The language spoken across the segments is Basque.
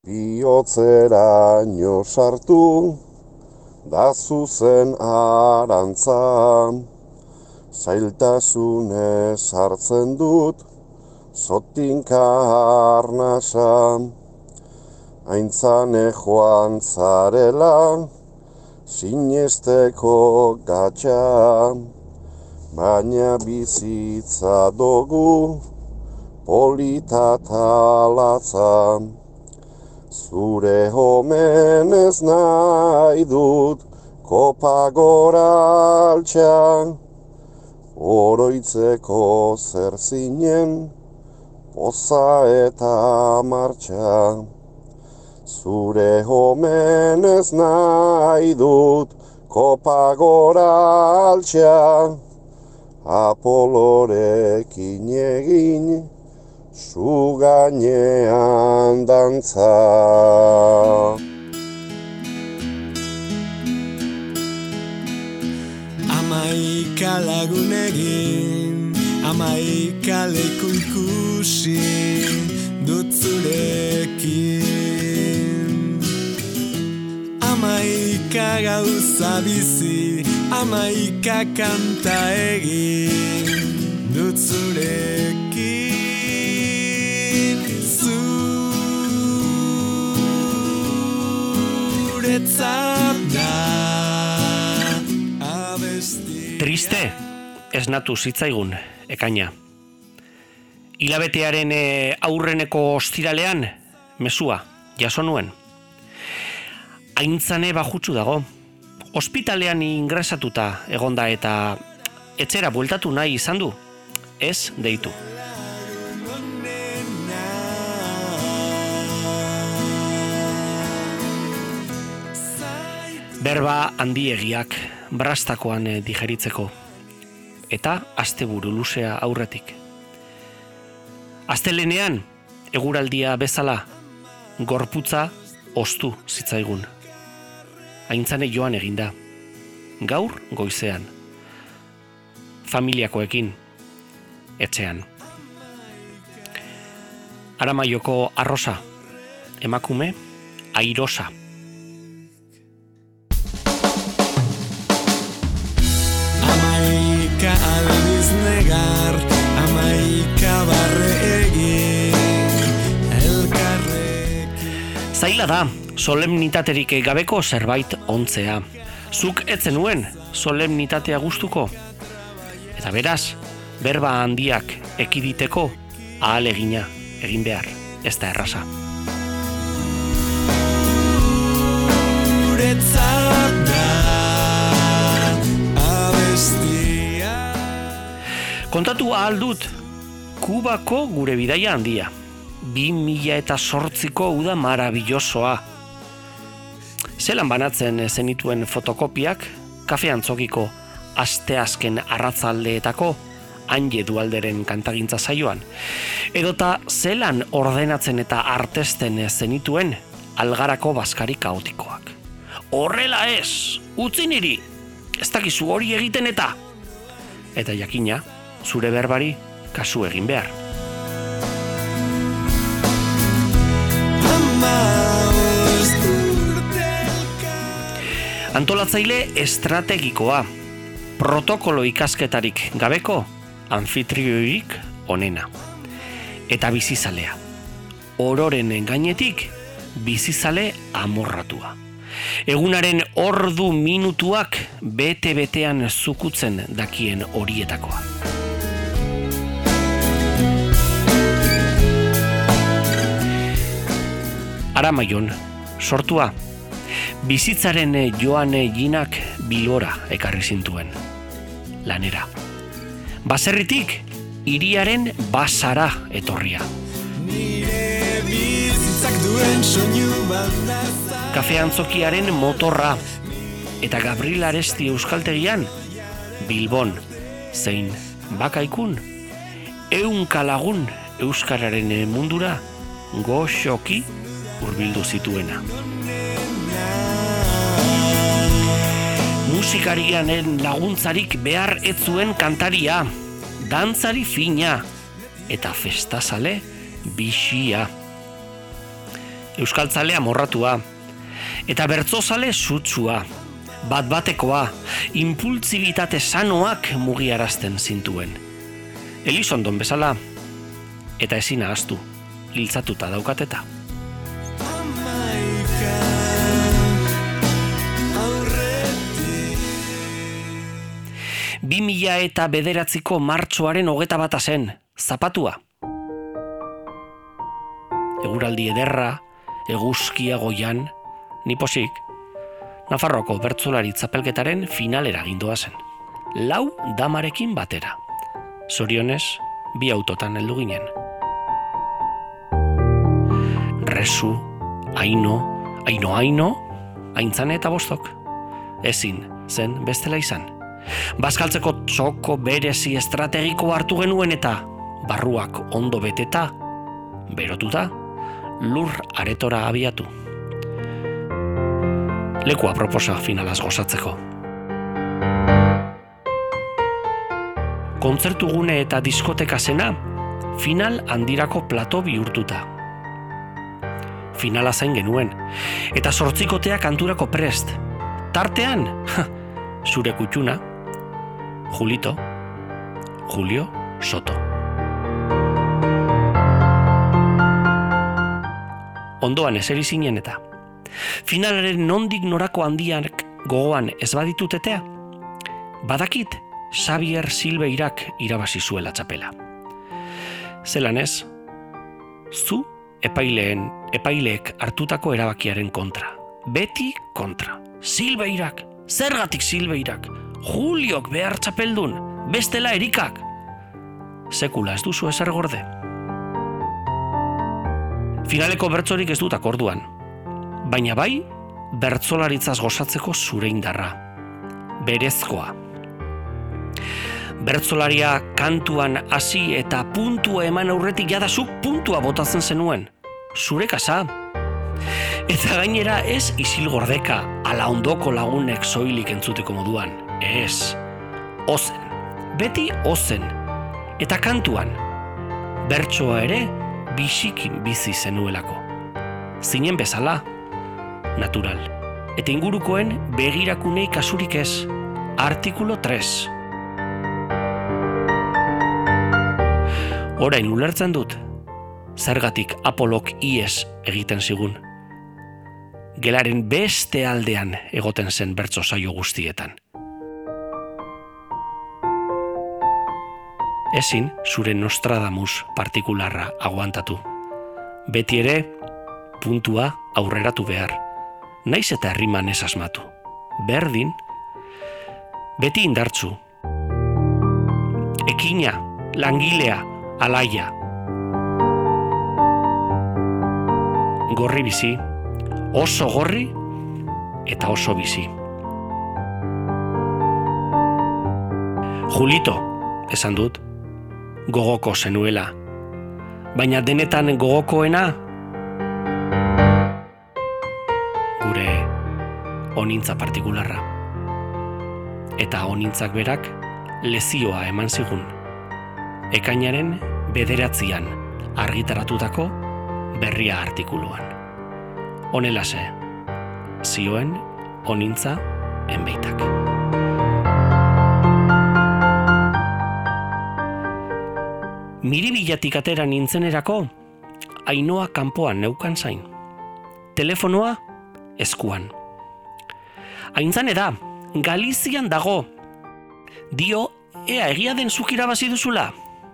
bihotzeraino sartu, da zuzen arantza, zailtasunez hartzen dut, zotinka arnasa, aintzane joan zarela, sinesteko gatxa, baina bizitza dugu, polita talatza, zure homenez nahi dut, kopa gora altxa, oroitzeko zer zinen, poza eta martxa. Zure homenez nahi dut, kopa gora altxa, Apolorekin egin, zu gainean dantza. Amaika lagun egin, amaika leku ikusi dut zurekin. Amaika gauza bizi, amaika kanta egin dut zurekin. Zuretzat da abesti. Triste, esnatu zitzaigun, ekaina. Hilabetearen aurreneko ostiralean, mezua, jaso nuen. Aintzane bajutsu dago. Ospitalean ingresatuta egonda eta etxera bueltatu nahi izan du. Ez deitu. Berba handiegiak brastakoan digeritzeko. Eta asteburu luzea aurretik. Astelenean, eguraldia bezala, gorputza ostu zitzaigun. Aintzane joan eginda. Gaur goizean. Familiakoekin. Etxean. Aramaioko arrosa. Emakume, airosa. Amaika aldiz negar, amaika barre egin, elkarrekin. Zaila da, solemnitaterik gabeko zerbait ontzea. Zuk etzen nuen solemnitatea gustuko. Eta beraz, berba handiak ekiditeko ahalegina egin behar, ez da erraza. Guretzat da abestia. Kontatu ahal dut, Kubako gure bidaia handia. 2008ko uda marabillosoa. Zelan banatzen zenituen fotokopiak, kafe antzokiko asteazken arratzaldeetako Anje Dualderen kantagintza saioan. Edota zelan ordenatzen eta artesten zenituen algarako baskari kaotikoak. Horrela ez, utzi niri, ez dakizu hori egiten eta. Eta jakina, zure berbari kasu egin behar. Antolatzaile estrategikoa, protokolo ikasketarik gabeko, anfitrioirik onena. Eta bizizalea. Ororen gainetik, bizizale amorratua. Egunaren ordu minutuak bete-betean zukutzen dakien horietakoa. Aramaion, sortua, bizitzaren joan ginak Bilbora ekarri zintuen. Lanera. Baserritik, hiriaren basara etorria. Nire bizitzak duen soinu baldaza. Kafe antzokiaren motorra. Eta Gabriel Aresti euskaltegian, Bilbon, zein Bakaikun, 100 lagun euskararen mundura goxoki hurbildu zituena. Musikarianen laguntzarik behar ez zuen kantaria, dantzari fina eta festazale bixia. euskaltzalea morratua, eta bertzozale sutsua, bat-batekoa, impultsibitate sanoak mugiarazten zintuen. Elizondon bezala, eta ezin ahaztu, hiltzatuta daukateta. 2009ko martxoaren 21 zen, zapatua. Eguraldi ederra, eguzkia goian, niposik, Nafarroko bertsolari txapelketaren finalera gindoa zen. 4 damarekin batera. Zorionez, 2 autotan heldu ginen. Resu, Aino, Aintzane eta Bostok. Ezin zen bestela izan. Bazkaltzeko txoko berezi estrategiko hartu genuen eta barruak ondo beteta, berotuta, lur aretora abiatu. Leku aproposa finalaz gozatzeko. Kontzertugune eta diskoteka zena, final handirako plato bihurtuta. Finala zain genuen, eta 8 kanturako prest. Tartean, zure kutxuna, Julio Soto. Ondoan eseri zinen eta finalaren nondik norako handiak gogoan ez baditutetea, badakit Xavier Silveirak irabazi zuela txapela. Zelan ez, zu epaileek hartutako erabakiaren kontra. Beti kontra. Silveirak, zergatik Silveirak, Juliok behar txapeldun, bestela Erikak. Sekula ez duzu ezer gorde. Finaleko bertsorik ez dut akorduan, baina bai, bertsolaritzaz gozatzeko zure indarra. Berezkoa. Bertsolaria kantuan hasi eta puntua eman aurretik jadazuk puntua botatzen zenuen. Zure kasa. Eta gainera ez isil gordeka, ala ondoko lagunek soilik entzuteko moduan. Ez. Ozen. Beti ozen. Eta kantuan. Bertsoa ere bisikin bizi zenuelako. Zinen bezala. Natural. Eta ingurukoen begirakunei kasurik ez. Artikulo 3. Orain ulertzen dut, zergatik Apolok ies egiten zigun. Gelaren beste aldean egoten zen bertso saio guztietan. Ezin zure Nostradamus partikularra aguantatu. Beti ere, puntua aurreratu behar. Naiz eta herriman ez asmatu. Berdin, beti indartzu. Ekina, langilea, alaia. Gorri bizi, oso gorri eta oso bizi. Julito, esan dut, gogoko zenuela. Baina denetan gogokoena, gure onintza partikularra. Eta onintzak berak lezioa eman zigun. Ekainaren 9 argitaratutako berria artikuluan. Honelase, zioen onintza enbeitak. Miribilatik atera nintzenerako, Ainoa kanpoan neukan zain. Telefonoa eskuan. Aintzane da, Galizian dago. Dio, ea egia den zuk irabazi duzula.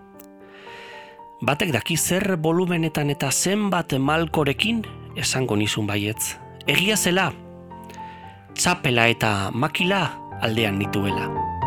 Batek daki zer volumenetan eta zenbat malkorekin esango nizun baietz. Egia zela, txapela eta makila aldean nituela.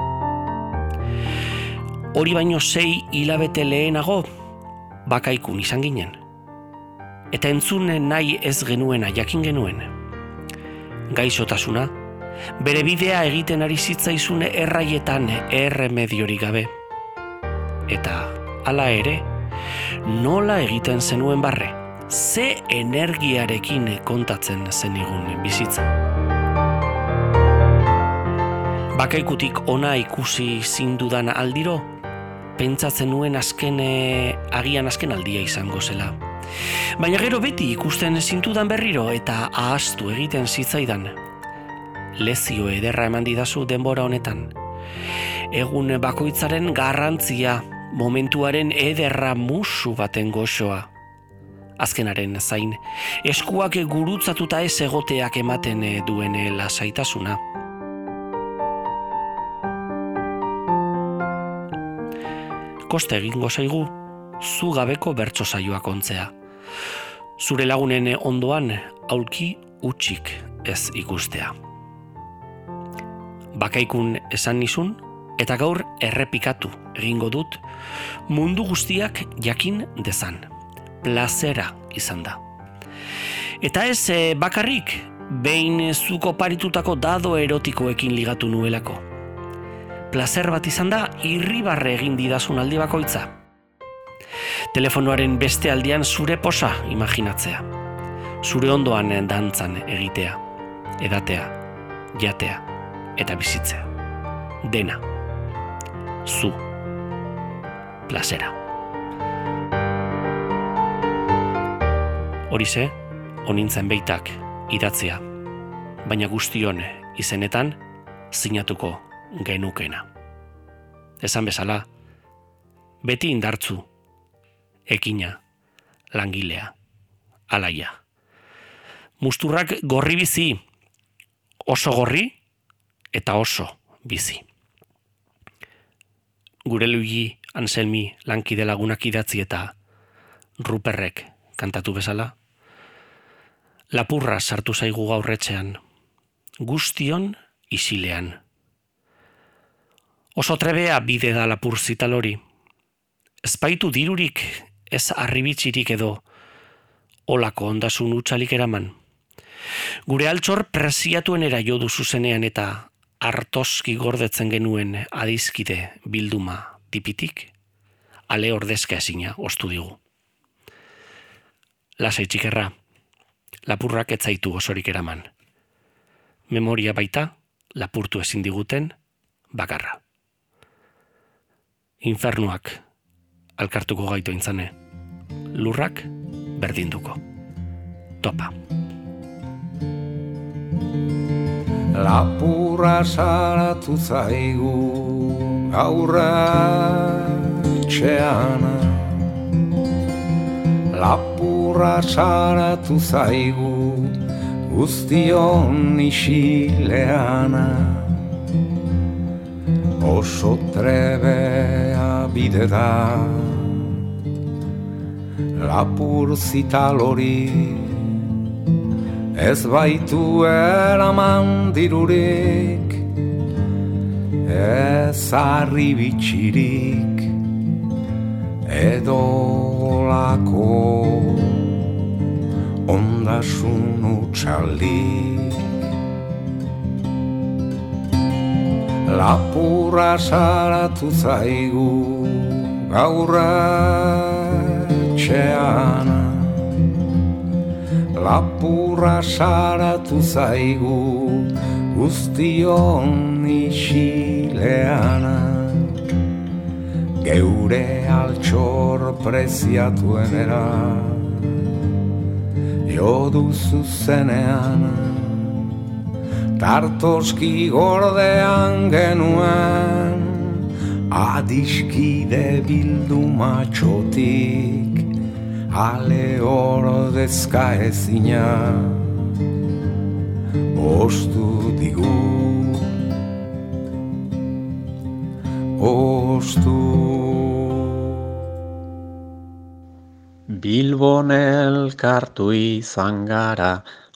Hori baino 6 hilabete lehenago, bakaikun izan ginen. Eta entzunen nahi ez genuena jakin genuen. Gaixotasuna, bere bidea egiten ari zitzaizune erraietan erremediorik gabe. Eta hala ere, nola egiten zenuen barre, ze energiarekin kontatzen zenigun bizitza. Bakaikutik ona ikusi zindudan aldiro, pentsatzen nuen agian azken aldia izango zela. Baina gero beti ikusten zintudan berriro eta ahaztu egiten zitzaidan. Lezio ederra eman didazu denbora honetan. Egun bakoitzaren garrantzia, momentuaren ederra musu baten goxoa. Azkenaren zain, eskuak gurutzatuta ez egoteak ematen duen lasaitasuna. Koste egingo zaigu, zu gabeko bertso saioak ontzea. Zure lagunen ondoan aulki utxik ez ikustea. Bakaikun esan nizun, eta gaur errepikatu egingo dut, mundu guztiak jakin dezan. Plazera izan da. Eta ez bakarrik, behin zuko paritutako dado erotikoekin ligatu nuelako. Plazer bat izan da, irribarre egin didazun aldi bakoitza. Telefonoaren beste aldian zure posa imaginatzea. Zure ondoan dantzan egitea, edatea, jatea eta bizitzea. Dena. Zu. Plazera. Horize, onintzen beitak idatzia, baina guztion izenetan sinatuko genukena. Esan bezala, beti indartzu, ekina, langilea, alaia. Musturrak gorri bizi, oso gorri eta oso bizi. Gure Luigi Anselmi lankide lagunak idatzi eta Ruperrek kantatu bezala, lapurra sartu zaigu gaurretxean, guztion isilean. Oso trebea bide da lapur zitalori. Ezpaitu dirurik, ez arribitzirik edo, olako ondasun utxalik eraman. Gure altxor presiatuenera jodu zuzenean eta hartoski gordetzen genuen adizkide bilduma tipitik, ale ordezka ezina ostu digu. Lasai txikerra, lapurrak ez zaitu osorik eraman. Memoria baita, lapurtu ezin diguten, bakarra. Infernuak alkartuko gaitu intzane, lurrak berdinduko. Topa. Lapurra saratu zaigu gaurra txeana. Lapurra saratu zaigu guztion isileana. Oso trebea bide da lapur zitalori, ez baitu eraman dirurik, ez arribitzirik, edo lako ondasun utxaldik. Lapurra saratu zaigu gaurra txeana. Lapurra saratu zaigu guztion isileana. Geure altxor preziatuenera jodu zuzenean. Tartoski gordean genuen adiskide bilduma txotik, ale ordezka ezina ostu digu, ostu. Bilbon elkartu izan gara,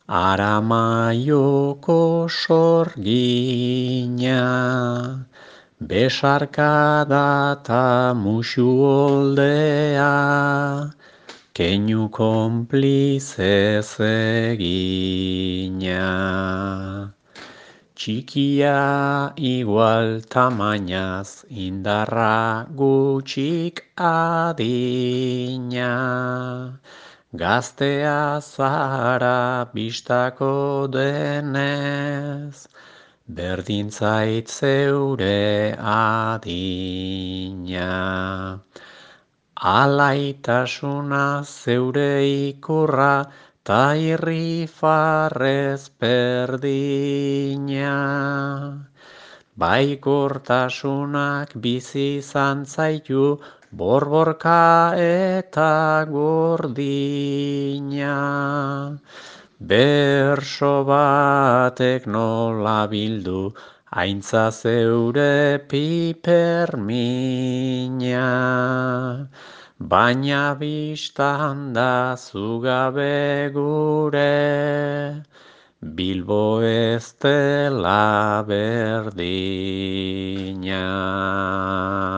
Aramaioko sorgina, besarkada ta musu oldea, keinu konplizez egina. Txikia igual tamainaz, indarra gutxik adina. Gaztea zara bistako denez, berdin zait zeure adina. alaitasuna zeure ikurra, ta irrifarrez berdina. Baikortasunak bizi izan zaitu, borborka eta gordina. Berso batek nola bildu, aintza zeure pipermina. Baina bistan da zugabe gure, Bilbo ez dela berdina.